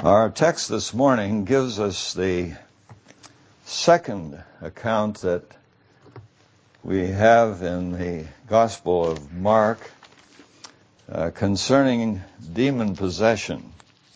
Our text this morning gives us the second account that we have in the Gospel of Mark concerning demon possession.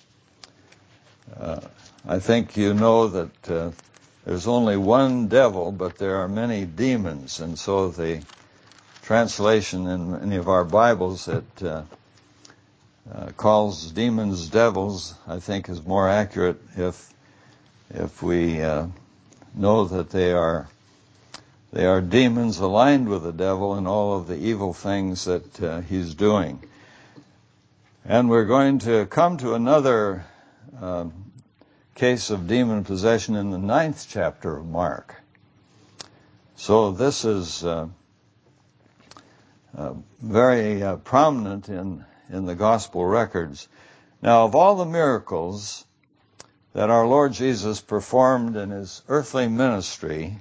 I think you know that there's only one devil, but there are many demons, and so the translation in many of our Bibles that calls demons devils, I think, is more accurate if we know that they are demons aligned with the devil and all of the evil things that he's doing. And we're going to come to another case of demon possession in the 9th chapter of Mark. So this is very prominent in the gospel records. Now, of all the miracles that our Lord Jesus performed in his earthly ministry,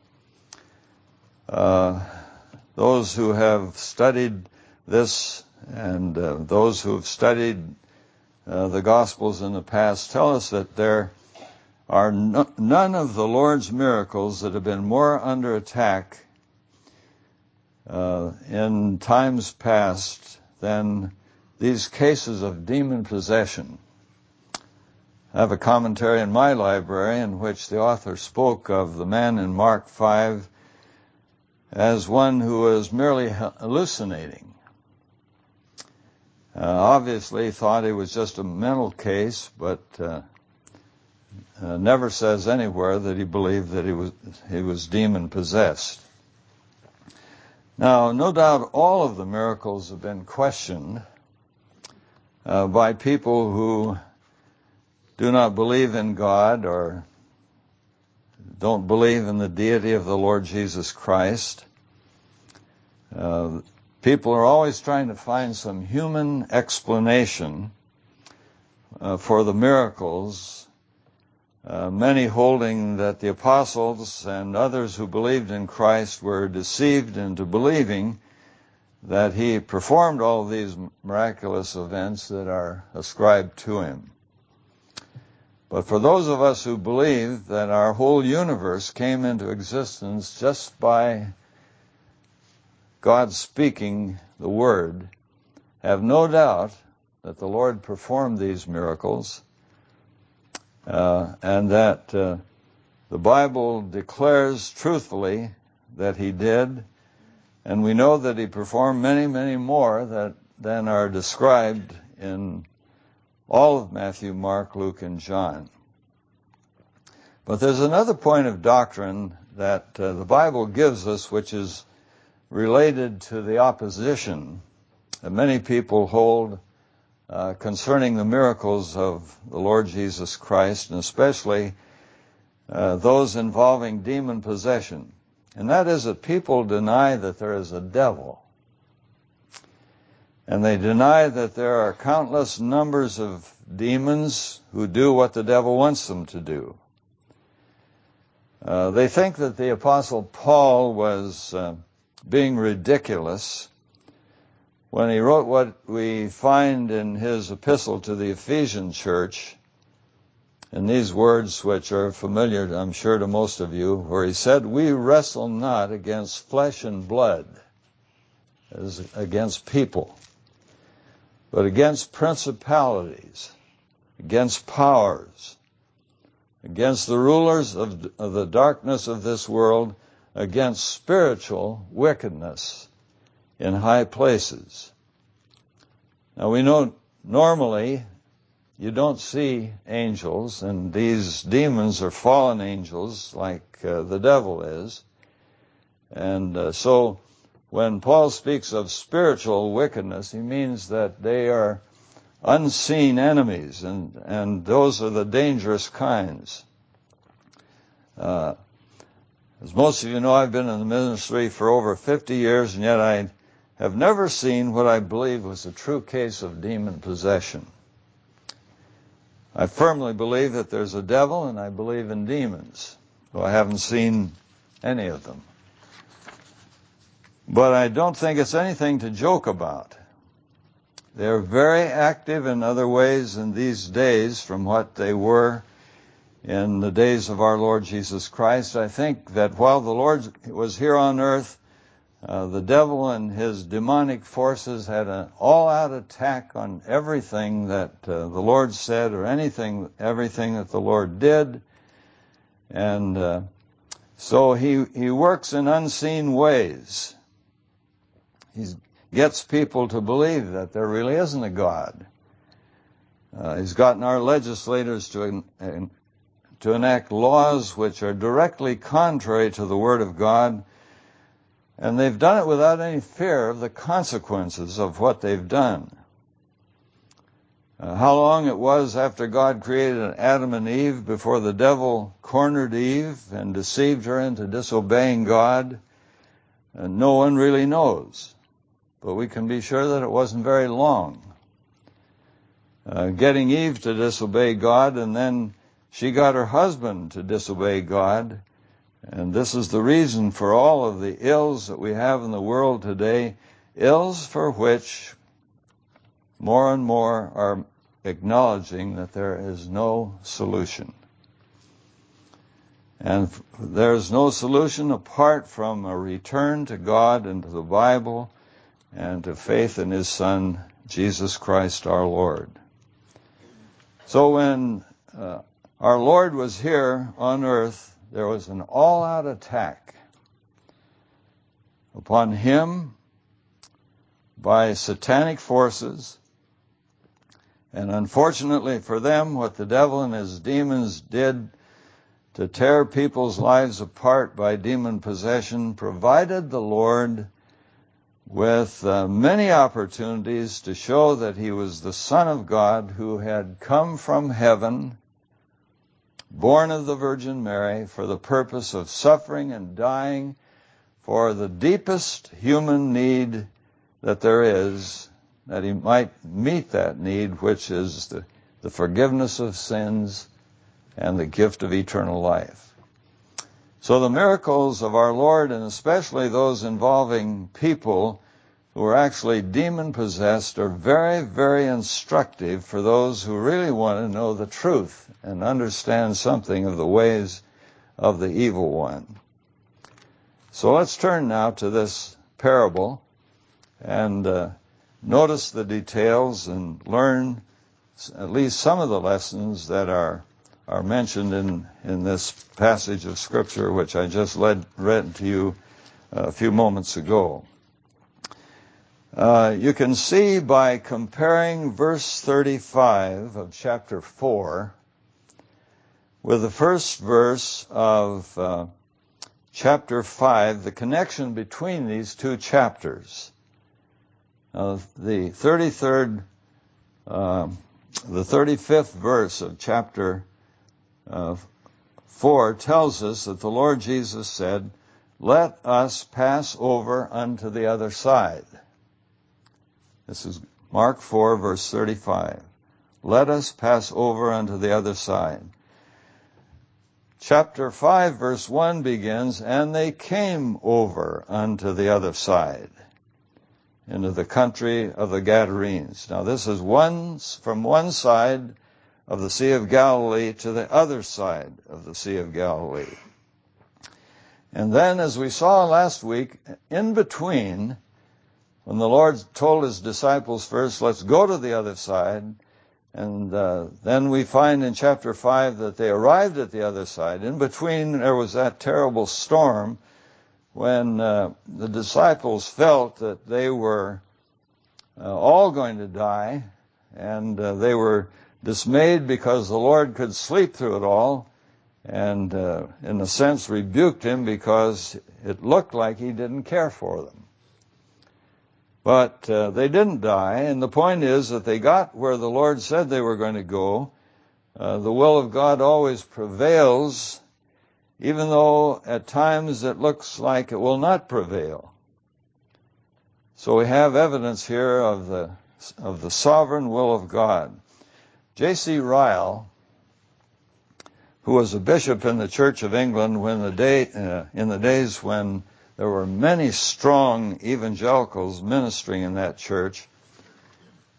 those who have studied this and those who have studied the Gospels in the past tell us that there are none of the Lord's miracles that have been more under attack in times past than these cases of demon possession. I have a commentary in my library in which the author spoke of the man in Mark 5 as one who was merely hallucinating. Obviously thought it was just a mental case, but never says anywhere that he believed that he was demon possessed. Now, no doubt all of the miracles have been questioned by people who do not believe in God or don't believe in the deity of the Lord Jesus Christ. People are always trying to find some human explanation for the miracles, many holding that the apostles and others who believed in Christ were deceived into believing that he performed all these miraculous events that are ascribed to him. But for those of us who believe that our whole universe came into existence just by God speaking the word, have no doubt that the Lord performed these miracles, and that the Bible declares truthfully that he did, and we know that he performed many, many more than are described in all of Matthew, Mark, Luke, and John. But there's another point of doctrine that the Bible gives us, which is related to the opposition that many people hold concerning the miracles of the Lord Jesus Christ, and especially those involving demon possession. And that is that people deny that there is a devil. And they deny that there are countless numbers of demons who do what the devil wants them to do. They think that the Apostle Paul was being ridiculous when he wrote what we find in his epistle to the Ephesian church, in these words which are familiar, I'm sure, to most of you, where he said, "We wrestle not against flesh and blood," as against people, but against principalities, against powers, against the rulers of the darkness of this world, against spiritual wickedness in high places. Now we know normally you don't see angels, and these demons are fallen angels like the devil is. And so when Paul speaks of spiritual wickedness, he means that they are unseen enemies, and those are the dangerous kinds. As most of you know, I've been in the ministry for over 50 years, and yet I have never seen what I believe was a true case of demon possession. I firmly believe that there's a devil, and I believe in demons, though I haven't seen any of them. But I don't think it's anything to joke about. They're very active in other ways in these days from what they were in the days of our Lord Jesus Christ. I think that while the Lord was here on earth, the devil and his demonic forces had an all-out attack on everything that the Lord said or everything that the Lord did. And so he works in unseen ways. He gets people to believe that there really isn't a God. He's gotten our legislators to enact laws which are directly contrary to the Word of God, and they've done it without any fear of the consequences of what they've done. How long it was after God created Adam and Eve before the devil cornered Eve and deceived her into disobeying God, no one really knows. But we can be sure that it wasn't very long. Getting Eve to disobey God, and then she got her husband to disobey God. And this is the reason for all of the ills that we have in the world today, ills for which more and more are acknowledging that there is no solution. And there's no solution apart from a return to God and to the Bible and to faith in His Son, Jesus Christ our Lord. So when our Lord was here on earth, there was an all-out attack upon Him by satanic forces. And unfortunately for them, what the devil and his demons did to tear people's lives apart by demon possession provided the Lord with many opportunities to show that He was the Son of God who had come from heaven, born of the Virgin Mary, for the purpose of suffering and dying for the deepest human need that there is, that He might meet that need, which is the forgiveness of sins and the gift of eternal life. So the miracles of our Lord, and especially those involving people who are actually demon-possessed, are very, very instructive for those who really want to know the truth and understand something of the ways of the evil one. So let's turn now to this parable and notice the details and learn at least some of the lessons that are mentioned in this passage of Scripture, which I just read to you a few moments ago. You can see by comparing verse 35 of chapter 4 with the first verse of chapter 5, the connection between these two chapters. The 35th verse of chapter 4 tells us that the Lord Jesus said, "Let us pass over unto the other side." This is Mark 4, verse 35. Let us pass over unto the other side. Chapter 5, verse 1 begins, "And they came over unto the other side, into the country of the Gadarenes." Now this is from one side of the Sea of Galilee to the other side of the Sea of Galilee. And then, as we saw last week, in between, when the Lord told His disciples first, let's go to the other side, and then we find in chapter 5 that they arrived at the other side. In between, there was that terrible storm when the disciples felt that they were all going to die, and they were dismayed because the Lord could sleep through it all, and in a sense rebuked Him because it looked like He didn't care for them. But they didn't die, and the point is that they got where the Lord said they were going to go. The will of God always prevails, even though at times it looks like it will not prevail. So we have evidence here of the sovereign will of God. J.C. Ryle, who was a bishop in the Church of England in the days when there were many strong evangelicals ministering in that church,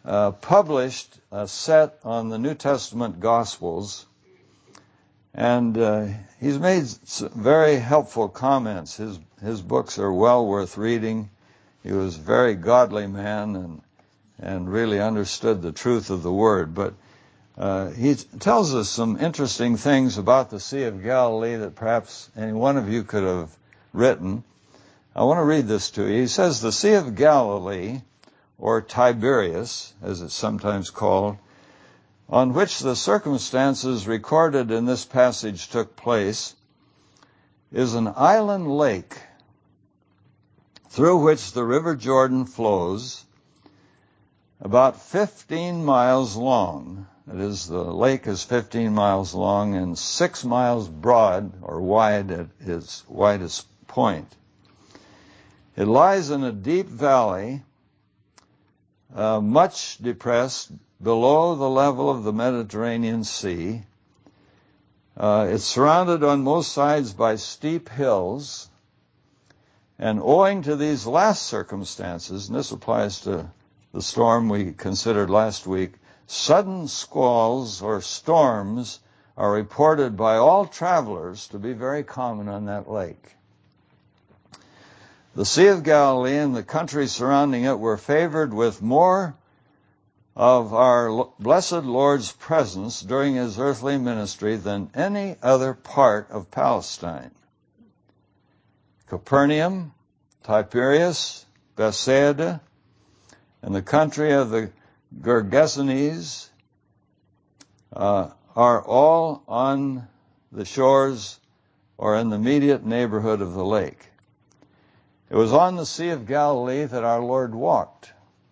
published a set on the New Testament Gospels, and he's made very helpful comments. His books are well worth reading. He was a very godly man and really understood the truth of the Word. But he tells us some interesting things about the Sea of Galilee that perhaps any one of you could have written. I want to read this to you. He says, the Sea of Galilee, or Tiberias, as it's sometimes called, on which the circumstances recorded in this passage took place, is an island lake through which the River Jordan flows, about 15 miles long. That is, the lake is 15 miles long and 6 miles broad or wide at its widest point. It lies in a deep valley, much depressed below the level of the Mediterranean Sea. It's surrounded on most sides by steep hills, and owing to these last circumstances, and this applies to the storm we considered last week, sudden squalls or storms are reported by all travelers to be very common on that lake. The Sea of Galilee and the country surrounding it were favored with more of our blessed Lord's presence during his earthly ministry than any other part of Palestine. Capernaum, Tiberias, Bethsaida, and the country of the Gergesenes are all on the shores or in the immediate neighborhood of the lake. It was on the Sea of Galilee that our Lord walked.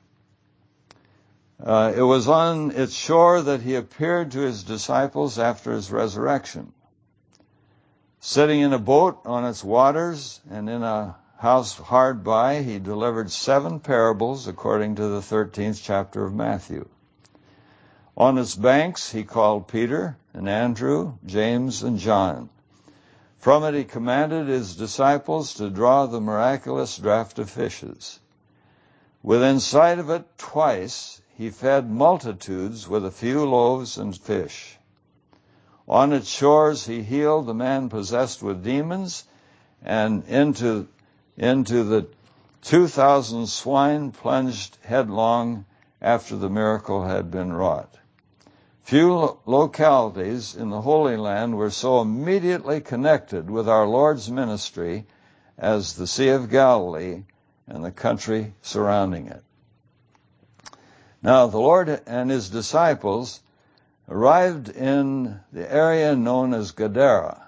It was on its shore that he appeared to his disciples after his resurrection. Sitting in a boat on its waters and in a house hard by, he delivered 7 parables according to the 13th chapter of Matthew. On its banks he called Peter and Andrew, James and John. From it he commanded his disciples to draw the miraculous draught of fishes. Within sight of it twice he fed multitudes with a few loaves and fish. On its shores he healed the man possessed with demons, and into the 2,000 swine plunged headlong after the miracle had been wrought. Few localities in the Holy Land were so immediately connected with our Lord's ministry as the Sea of Galilee and the country surrounding it. Now, the Lord and his disciples arrived in the area known as Gadara.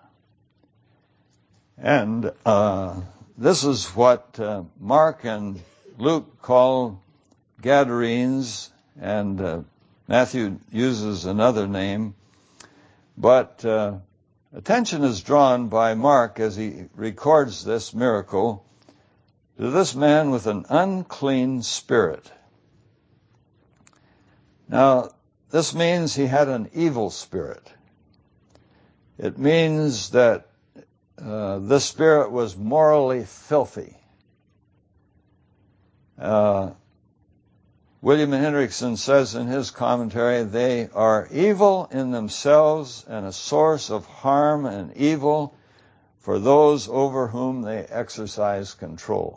And this is what Mark and Luke call Gadarenes, and Matthew uses another name. But attention is drawn by Mark as he records this miracle to this man with an unclean spirit. Now, this means he had an evil spirit. It means that this spirit was morally filthy. William Hendrickson says in his commentary, they are evil in themselves and a source of harm and evil for those over whom they exercise control.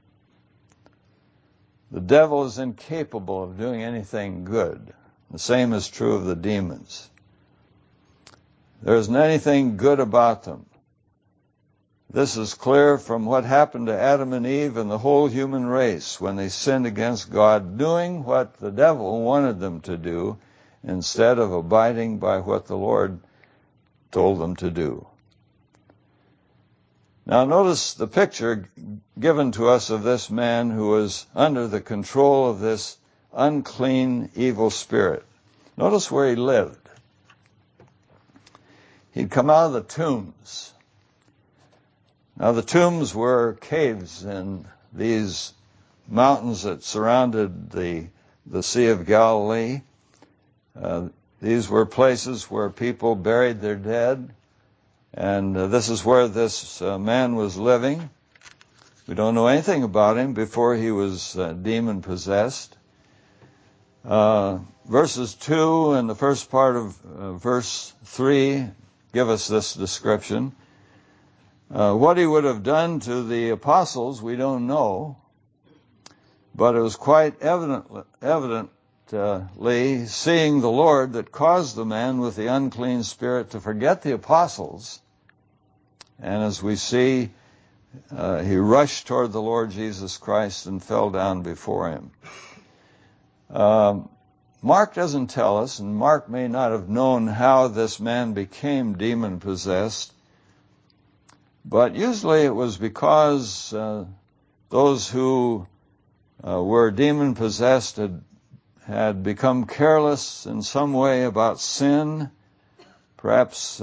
The devil is incapable of doing anything good. The same is true of the demons. There isn't anything good about them. This is clear from what happened to Adam and Eve and the whole human race when they sinned against God, doing what the devil wanted them to do instead of abiding by what the Lord told them to do. Now notice the picture given to us of this man who was under the control of this unclean, evil spirit. Notice where he lived. He'd come out of the tombs. Now the tombs were caves in these mountains that surrounded the Sea of Galilee. These were places where people buried their dead. And this is where this man was living. We don't know anything about him before he was demon-possessed. Verses 2 and the first part of verse 3 give us this description. What he would have done to the apostles, we don't know, but it was quite evidently seeing the Lord that caused the man with the unclean spirit to forget the apostles. And as we see, he rushed toward the Lord Jesus Christ and fell down before him. Mark doesn't tell us, and Mark may not have known how this man became demon-possessed, but usually it was because those who were demon-possessed had become careless in some way about sin, perhaps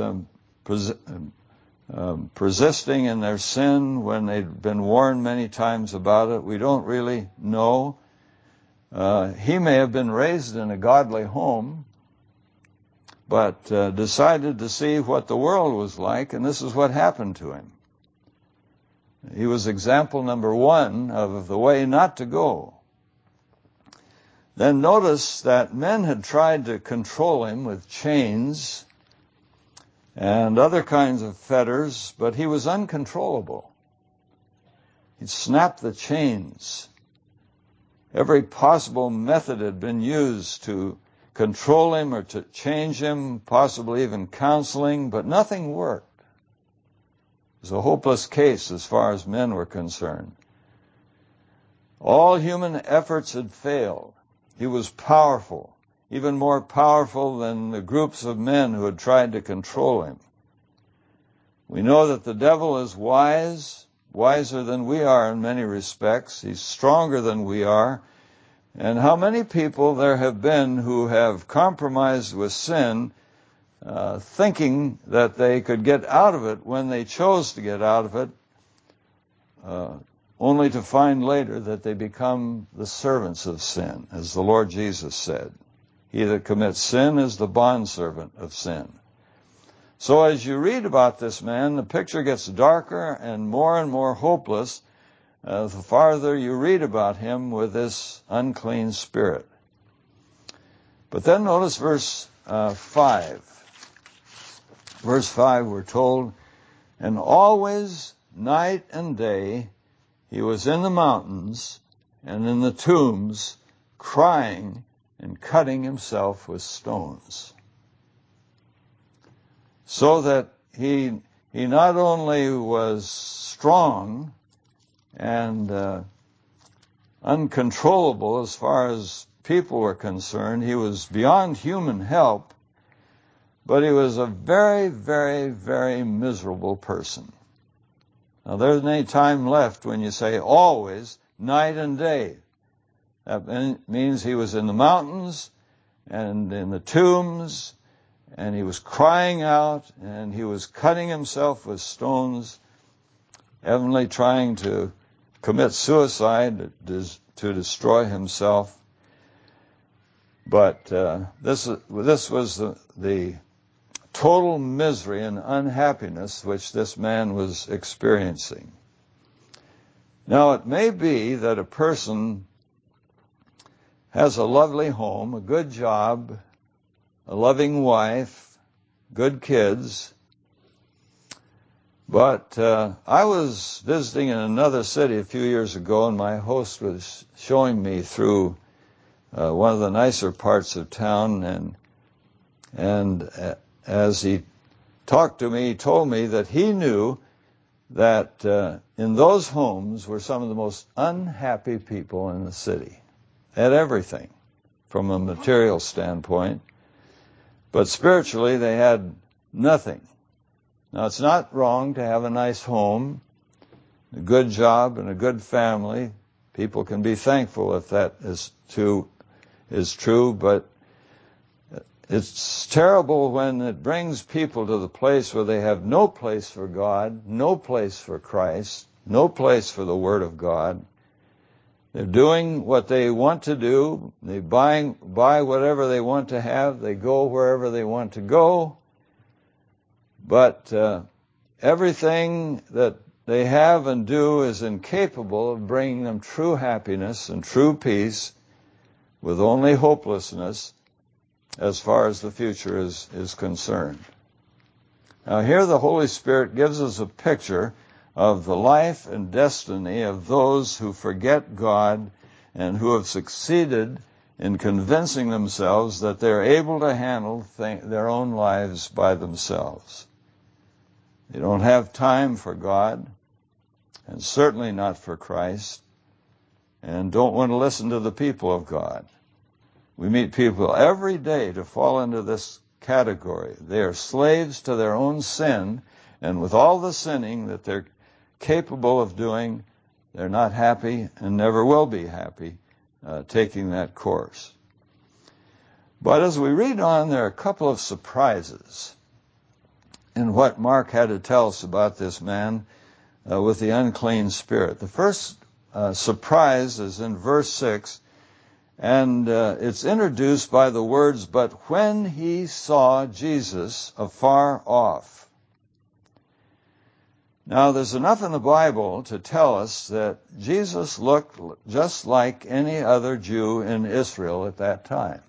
persisting in their sin when they'd been warned many times about it. We don't really know. He may have been raised in a godly home, but decided to see what the world was like, and this is what happened to him. He was example number one of the way not to go. Then notice that men had tried to control him with chains and other kinds of fetters, but he was uncontrollable. He snapped the chains. Every possible method had been used to control him or to change him, possibly even counseling, but nothing worked. It was a hopeless case as far as men were concerned. All human efforts had failed. He was powerful, even more powerful than the groups of men who had tried to control him. We know that the devil is wise, wiser than we are in many respects. He's stronger than we are. And how many people there have been who have compromised with sin, thinking that they could get out of it when they chose to get out of it, only to find later that they become the servants of sin, as the Lord Jesus said. He that commits sin is the bondservant of sin. So as you read about this man, the picture gets darker and more hopeless the farther you read about him with this unclean spirit. But then notice verse 5. Verse 5, we're told, and always, night and day, he was in the mountains and in the tombs, crying and cutting himself with stones. So that he not only was strong and uncontrollable as far as people were concerned, he was beyond human help, but he was a very, very, very miserable person. Now, there isn't any time left when you say always, night and day. That means he was in the mountains and in the tombs, and he was crying out, and he was cutting himself with stones, evidently trying to commit suicide, to destroy himself. But this was the total misery and unhappiness which this man was experiencing. Now, it may be that a person has a lovely home, a good job, a loving wife, good kids, but I was visiting in another city a few years ago, and my host was showing me through one of the nicer parts of town, and as he talked to me, he told me that he knew that in those homes were some of the most unhappy people in the city. They had everything from a material standpoint, but spiritually they had nothing. Now, it's not wrong to have a nice home, a good job, and a good family. People can be thankful if that is true, but it's terrible when it brings people to the place where they have no place for God, no place for Christ, no place for the Word of God. They're doing what they want to do. They buy whatever they want to have. They go wherever they want to go. But everything that they have and do is incapable of bringing them true happiness and true peace with only hopelessness as far as the future is concerned. Now here the Holy Spirit gives us a picture of the life and destiny of those who forget God and who have succeeded in convincing themselves that they're able to handle their own lives by themselves. They don't have time for God, and certainly not for Christ, and don't want to listen to the people of God. We meet people every day to fall into this category. They are slaves to their own sin, and with all the sinning that they're capable of doing, they're not happy and never will be happy taking that course. But as we read on, there are a couple of surprises in what Mark had to tell us about this man with the unclean spirit. The first surprise is in verse 6, and it's introduced by the words, "But when he saw Jesus afar off." Now, there's enough in the Bible to tell us that Jesus looked just like any other Jew in Israel at that time.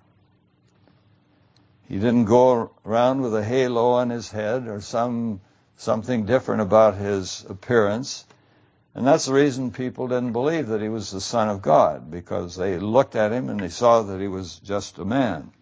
He didn't go around with a halo on his head or something different about his appearance. And that's the reason people didn't believe that he was the Son of God, because they looked at him and they saw that he was just a man.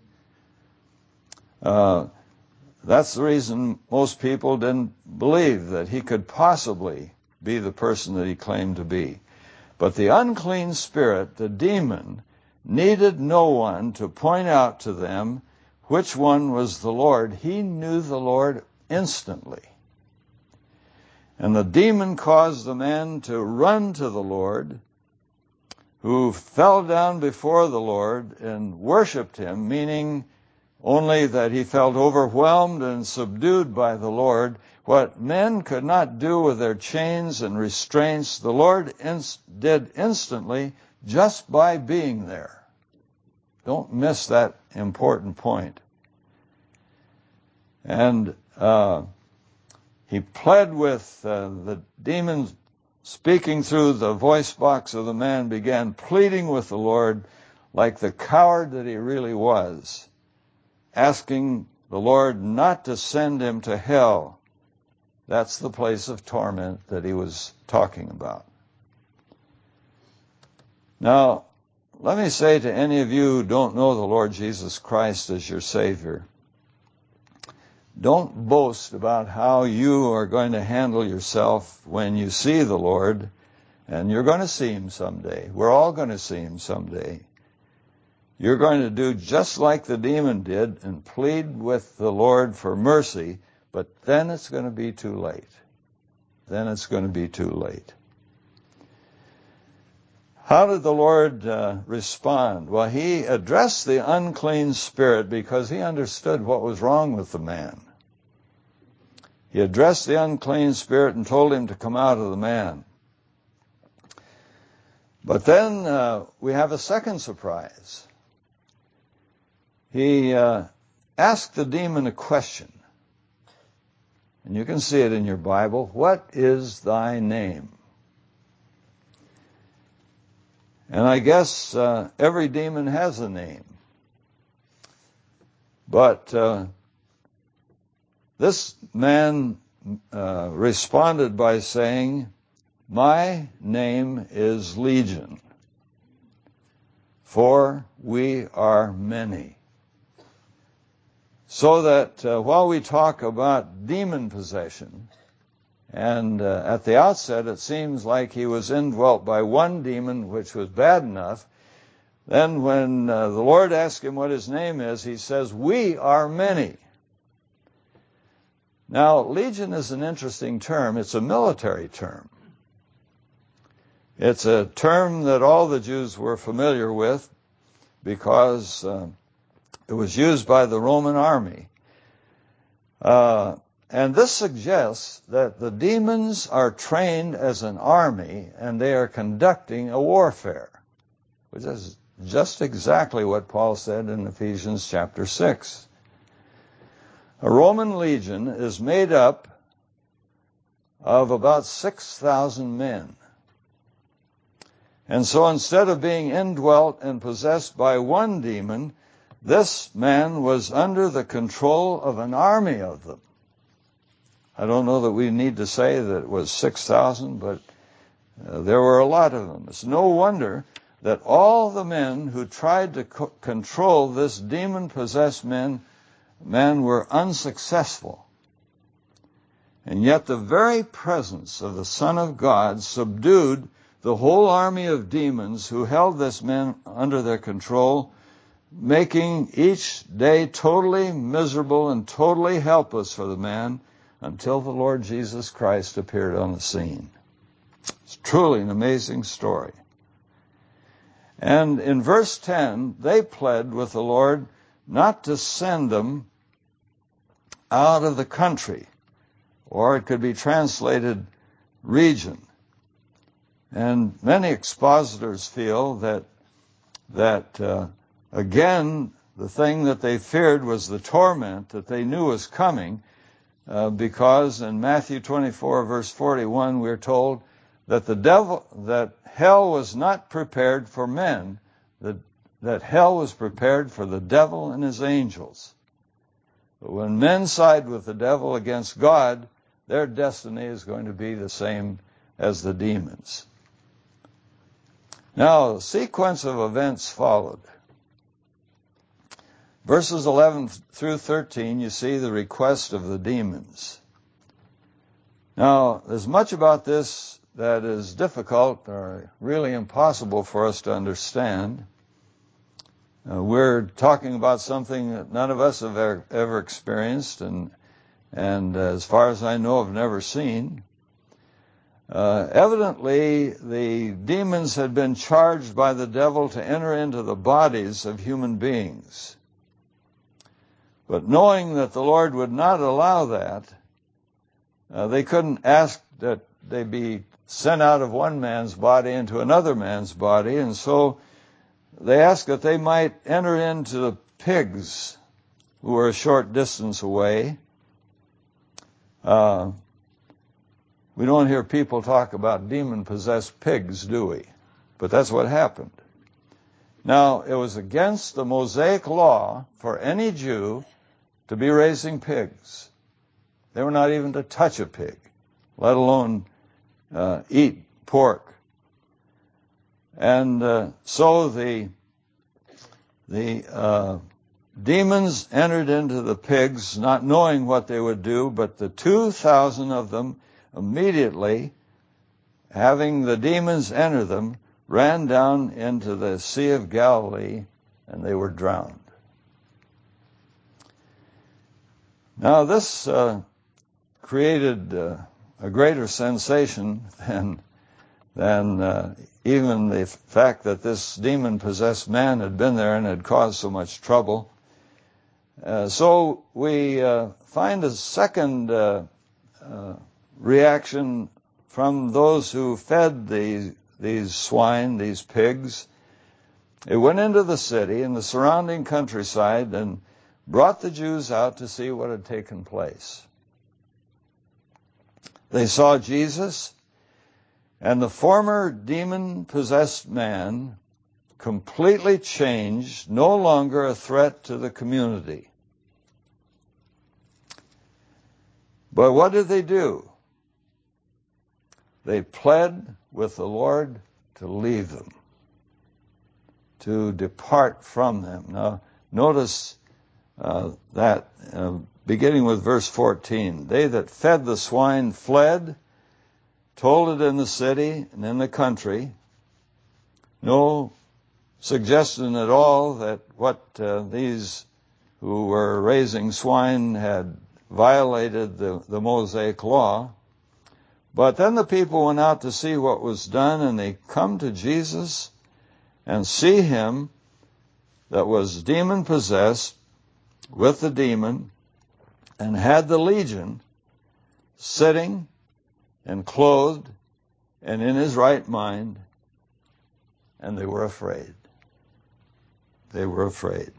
That's the reason most people didn't believe that he could possibly be the person that he claimed to be. But the unclean spirit, the demon, needed no one to point out to them which one was the Lord. He knew the Lord instantly. And the demon caused the man to run to the Lord, who fell down before the Lord and worshiped him, meaning only that he felt overwhelmed and subdued by the Lord. What men could not do with their chains and restraints, the Lord did instantly just by being there. Don't miss that important point. And he pled with the demons, speaking through the voice box of the man, began pleading with the Lord like the coward that he really was, asking the Lord not to send him to hell. That's the place of torment that he was talking about. Now, let me say to any of you who don't know the Lord Jesus Christ as your Savior, don't boast about how you are going to handle yourself when you see the Lord, and you're going to see him someday. We're all going to see him someday. You're going to do just like the demon did and plead with the Lord for mercy, but then it's going to be too late. Then it's going to be too late. How did the Lord respond? Well, he addressed the unclean spirit because he understood what was wrong with the man. He addressed the unclean spirit and told him to come out of the man. But then we have a second surprise. He asked the demon a question. And you can see it in your Bible. What is thy name? And I guess every demon has a name. But this man responded by saying, "My name is Legion, for we are many." So that while we talk about demon possession, and at the outset it seems like he was indwelt by one demon, which was bad enough, then when the Lord asked him what his name is, he says, "We are many." Now, legion is an interesting term. It's a military term. It's a term that all the Jews were familiar with because it was used by the Roman army. And this suggests that the demons are trained as an army and they are conducting a warfare, which is just exactly what Paul said in Ephesians chapter 6. A Roman legion is made up of about 6,000 men. And so instead of being indwelt and possessed by one demon, this man was under the control of an army of them. I don't know that we need to say that it was 6,000, but there were a lot of them. It's no wonder that all the men who tried to control this demon-possessed man were unsuccessful. And yet the very presence of the Son of God subdued the whole army of demons who held this man under their control, making each day totally miserable and totally helpless for the man until the Lord Jesus Christ appeared on the scene. It's truly an amazing story. And in verse 10, they pled with the Lord not to send them out of the country, or it could be translated region. And many expositors feel that again, the thing that they feared was the torment that they knew was coming, because in Matthew 24, verse 41, we're told that hell was not prepared for men, that hell was prepared for the devil and his angels. But when men side with the devil against God, their destiny is going to be the same as the demons. Now, a sequence of events followed. Verses 11 through 13, you see the request of the demons. Now, there's much about this that is difficult or really impossible for us to understand. We're talking about something that none of us have ever experienced and as far as I know, have never seen. Evidently, the demons had been charged by the devil to enter into the bodies of human beings. But knowing that the Lord would not allow that, they couldn't ask that they be sent out of one man's body into another man's body, and so they asked that they might enter into the pigs who were a short distance away. We don't hear people talk about demon-possessed pigs, do we? But that's what happened. Now, it was against the Mosaic law for any Jew to be raising pigs. They were not even to touch a pig, let alone eat pork. And so the demons entered into the pigs, not knowing what they would do, but the 2,000 of them immediately, having the demons enter them, ran down into the Sea of Galilee, and they were drowned. Now, this created a greater sensation than even the fact that this demon-possessed man had been there and had caused so much trouble. So we find a second reaction from those who fed these swine, these pigs. They went into the city and the surrounding countryside and brought the Jews out to see what had taken place. They saw Jesus, and the former demon-possessed man, completely changed, no longer a threat to the community. But what did they do? They pled with the Lord to leave them, to depart from them. Now, notice that beginning with verse 14, they that fed the swine fled, told it in the city and in the country. No suggestion at all that what these who were raising swine had violated the Mosaic law. But then the people went out to see what was done, and they come to Jesus and see him that was demon-possessed with the demon and had the legion sitting and clothed and in his right mind, and they were afraid. They were afraid.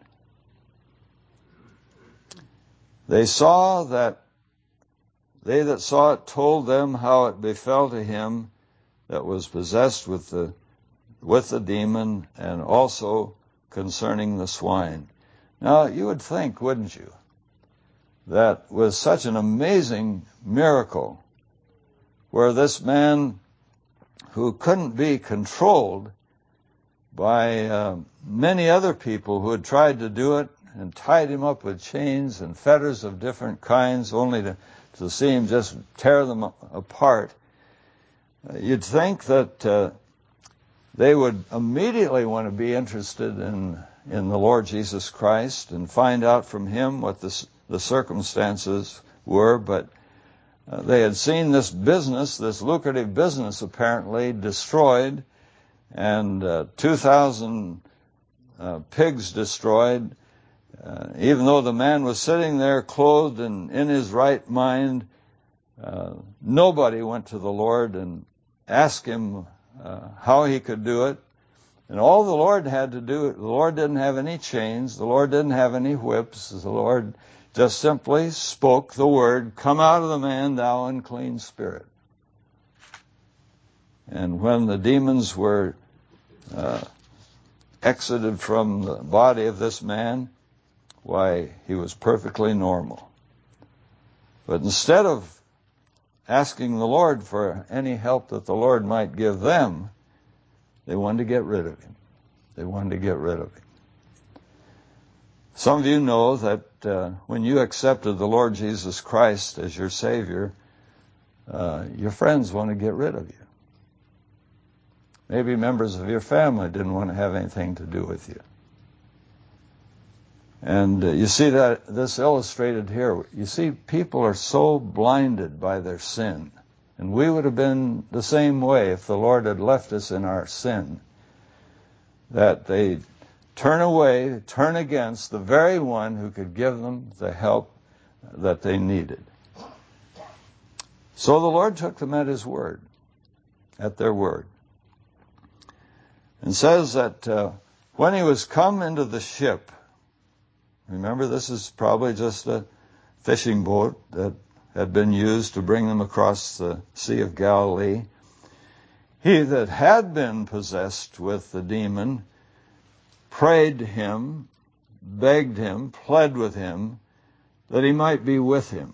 They saw that they that saw it told them how it befell to him that was possessed with the with the demon and also concerning the swine. Now, you would think, wouldn't you, that with such an amazing miracle, where this man who couldn't be controlled by many other people who had tried to do it and tied him up with chains and fetters of different kinds only to see him just tear them apart, you'd think that they would immediately want to be interested in the Lord Jesus Christ and find out from him what the circumstances were, but they had seen this business, this lucrative business apparently, destroyed, and 2,000 pigs destroyed. Even though the man was sitting there clothed and in his right mind, nobody went to the Lord and asked him how he could do it. And all the Lord had to do, the Lord didn't have any chains, the Lord didn't have any whips, the Lord just simply spoke the word, "Come out of the man, thou unclean spirit." And when the demons were exited from the body of this man, why, he was perfectly normal. But instead of asking the Lord for any help that the Lord might give them, they wanted to get rid of him. They wanted to get rid of him. Some of you know that when you accepted the Lord Jesus Christ as your Savior, your friends want to get rid of you. Maybe members of your family didn't want to have anything to do with you. And you see that this illustrated here. You see, people are so blinded by their sin. And we would have been the same way if the Lord had left us in our sin, that they turn away, turn against the very one who could give them the help that they needed. So the Lord took them at his word, at their word. And says that when he was come into the ship, remember this is probably just a fishing boat that had been used to bring them across the Sea of Galilee, he that had been possessed with the demon prayed him, begged him, pled with him, that he might be with him.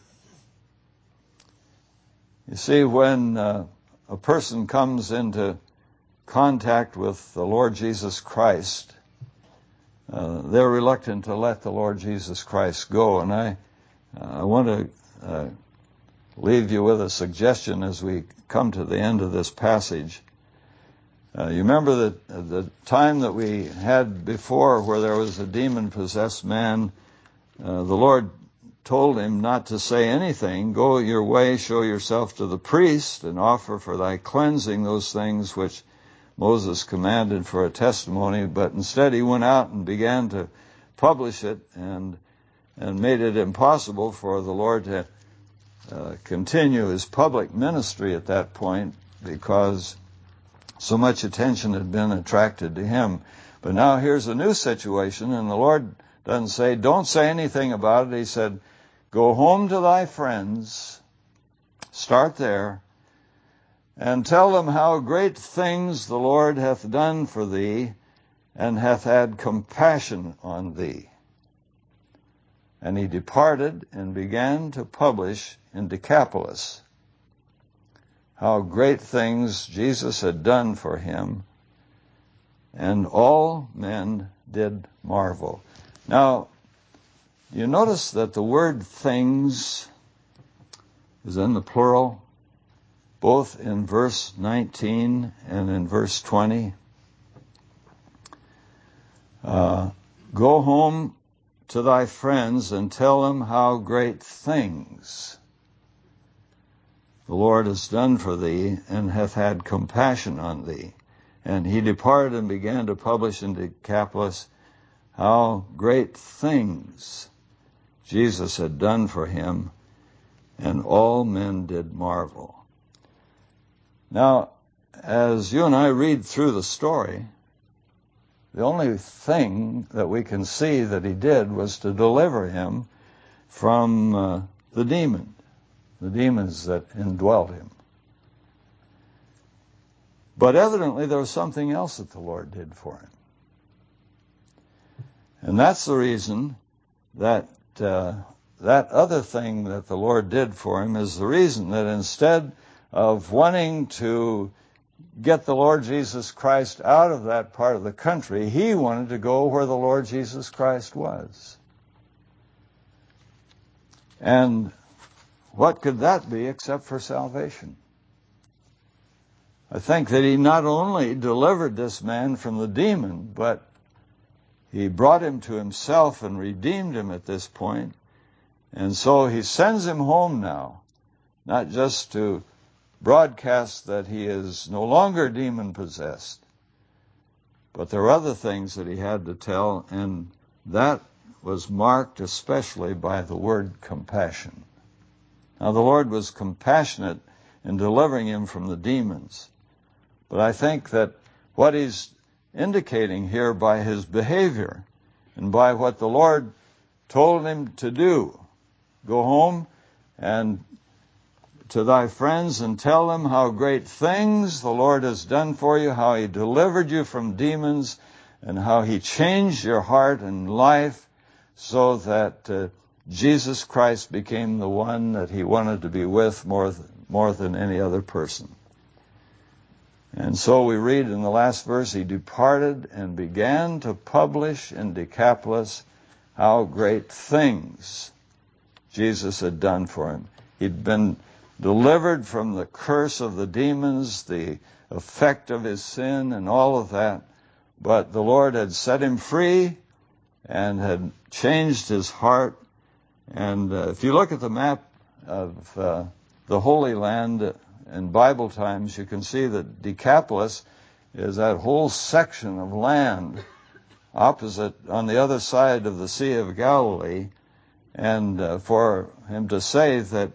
You see, when a person comes into contact with the Lord Jesus Christ, they're reluctant to let the Lord Jesus Christ go. And I want to leave you with a suggestion as we come to the end of this passage. You remember that the time that we had before where there was a demon-possessed man, the Lord told him not to say anything. Go your way, show yourself to the priest, and offer for thy cleansing those things which Moses commanded for a testimony. But instead he went out and began to publish it and made it impossible for the Lord to continue his public ministry at that point, because so much attention had been attracted to him. But now here's a new situation, and the Lord doesn't say, don't say anything about it. He said, go home to thy friends, start there, and tell them how great things the Lord hath done for thee, and hath had compassion on thee. And he departed and began to publish in Decapolis how great things Jesus had done for him, and all men did marvel. Now, you notice that the word things is in the plural, both in verse 19 and in verse 20. Go home to thy friends and tell them how great things the Lord has done for thee, and hath had compassion on thee. And he departed and began to publish in Decapolis how great things Jesus had done for him, and all men did marvel. Now, as you and I read through the story, the only thing that we can see that he did was to deliver him from the demons that indwelt him. But evidently there was something else that the Lord did for him. And that's the reason that that other thing that the Lord did for him is the reason that instead of wanting to get the Lord Jesus Christ out of that part of the country, he wanted to go where the Lord Jesus Christ was. And what could that be except for salvation? I think that he not only delivered this man from the demon, but he brought him to himself and redeemed him at this point. And so he sends him home now, not just to broadcast that he is no longer demon-possessed, but there are other things that he had to tell, and that was marked especially by the word compassion. Now, the Lord was compassionate in delivering him from the demons, but I think that what he's indicating here by his behavior and by what the Lord told him to do, go home and to thy friends and tell them how great things the Lord has done for you, how he delivered you from demons, and how he changed your heart and life so that Jesus Christ became the one that he wanted to be with more than any other person. And so we read in the last verse, he departed and began to publish in Decapolis how great things Jesus had done for him. He'd been delivered from the curse of the demons, the effect of his sin and all of that. But the Lord had set him free and had changed his heart. And if you look at the map of the Holy Land in Bible times, you can see that Decapolis is that whole section of land opposite on the other side of the Sea of Galilee. And for him to say that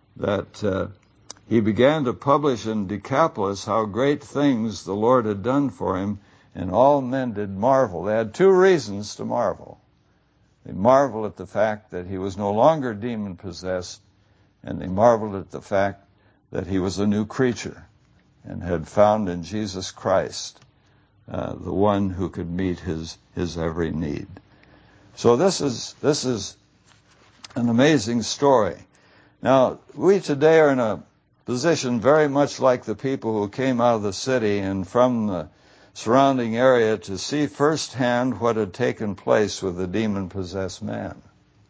he began to publish in Decapolis how great things the Lord had done for him, and all men did marvel. They had two reasons to marvel. They marveled at the fact that he was no longer demon-possessed, and they marveled at the fact that he was a new creature and had found in Jesus Christ the one who could meet his every need. So this is an amazing story. Now, we today are in a position very much like the people who came out of the city and from the surrounding area to see firsthand what had taken place with the demon-possessed man.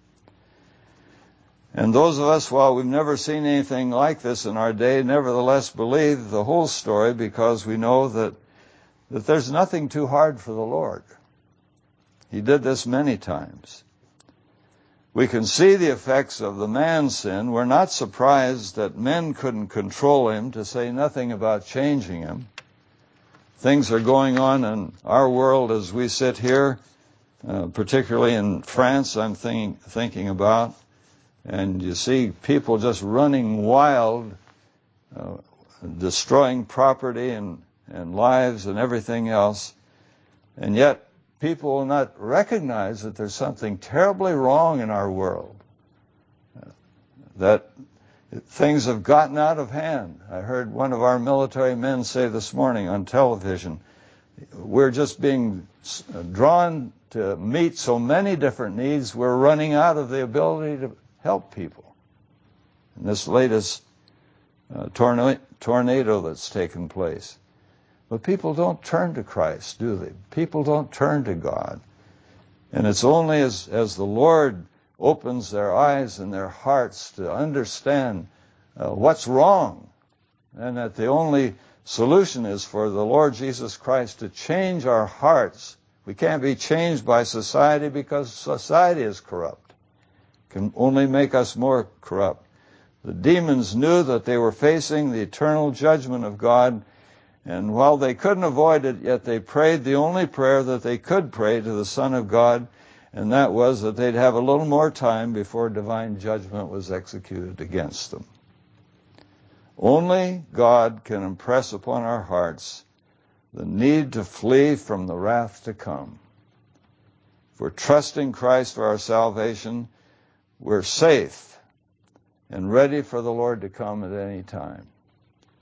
And those of us, while we've never seen anything like this in our day, nevertheless believe the whole story because we know that there's nothing too hard for the Lord. He did this many times. We can see the effects of the man's sin. We're not surprised that men couldn't control him, to say nothing about changing him. Things are going on in our world as we sit here, particularly in France, I'm thinking about. And you see people just running wild, destroying property and lives and everything else. And yet, people will not recognize that there's something terribly wrong in our world, that things have gotten out of hand. I heard one of our military men say this morning on television, we're just being drawn to meet so many different needs, we're running out of the ability to help people. And this latest tornado that's taken place. But people don't turn to Christ, do they? People don't turn to God. And it's only as the Lord opens their eyes and their hearts to understand what's wrong, and that the only solution is for the Lord Jesus Christ to change our hearts. We can't be changed by society because society is corrupt. It can only make us more corrupt. The demons knew that they were facing the eternal judgment of God, and while they couldn't avoid it, yet they prayed the only prayer that they could pray to the Son of God, and that was that they'd have a little more time before divine judgment was executed against them. Only God can impress upon our hearts the need to flee from the wrath to come. If we're trusting Christ for our salvation, we're safe and ready for the Lord to come at any time.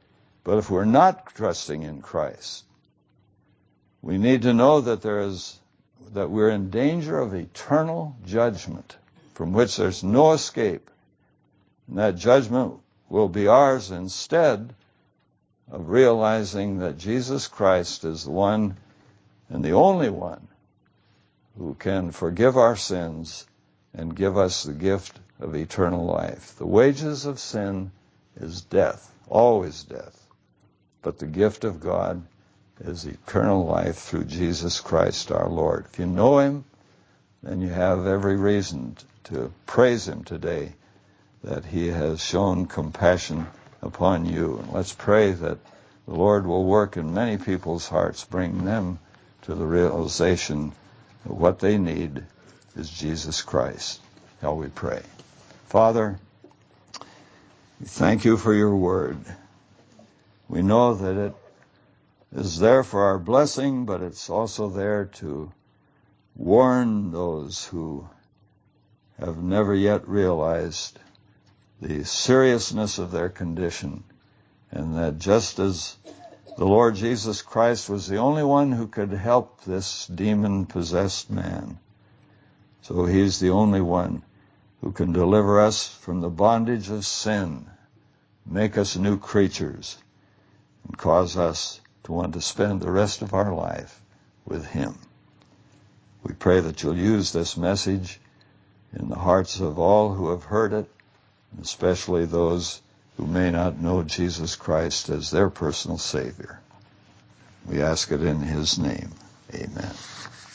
But if we're not trusting in Christ, we need to know that we're in danger of eternal judgment from which there's no escape. And that judgment will be ours instead of realizing that Jesus Christ is the one and the only one who can forgive our sins and give us the gift of eternal life. The wages of sin is death, always death. But the gift of God is eternal life through Jesus Christ our Lord. If you know Him, then you have every reason to praise Him today that He has shown compassion upon you. And let's pray that the Lord will work in many people's hearts, bring them to the realization that what they need is Jesus Christ. Shall we pray? Father, we thank you for your word. We know that it is there for our blessing, but it's also there to warn those who have never yet realized the seriousness of their condition, and that just as the Lord Jesus Christ was the only one who could help this demon-possessed man, so He's the only one who can deliver us from the bondage of sin, make us new creatures, and cause us to want to spend the rest of our life with Him. We pray that you'll use this message in the hearts of all who have heard it, especially those who may not know Jesus Christ as their personal Savior. We ask it in His name. Amen.